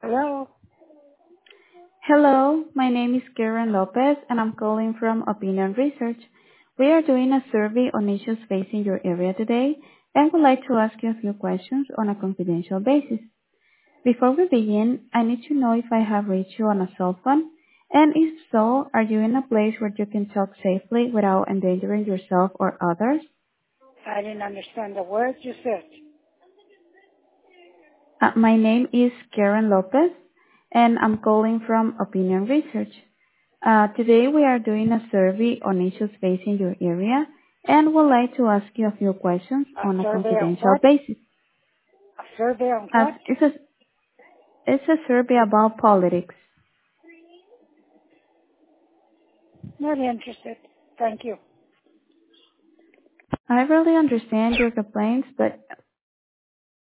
Hello. Hello, my name is Karen Lopez, and I'm calling from Opinion Research. We are doing a survey on issues facing your area today and would like to ask you a few questions on a confidential basis. Before we begin, I need to know if I have reached you on a cell phone, and if so, are you in a place where you can talk safely without endangering yourself or others? I didn't understand the words you said. My name is Karen Lopez, and I'm calling from Opinion Research. Today we are doing a survey on issues facing your area and would like to ask you a few questions A on a survey on confidential what? basis. A survey on As what? it's a survey about politics. Not interested. Thank you. I really understand your complaints, but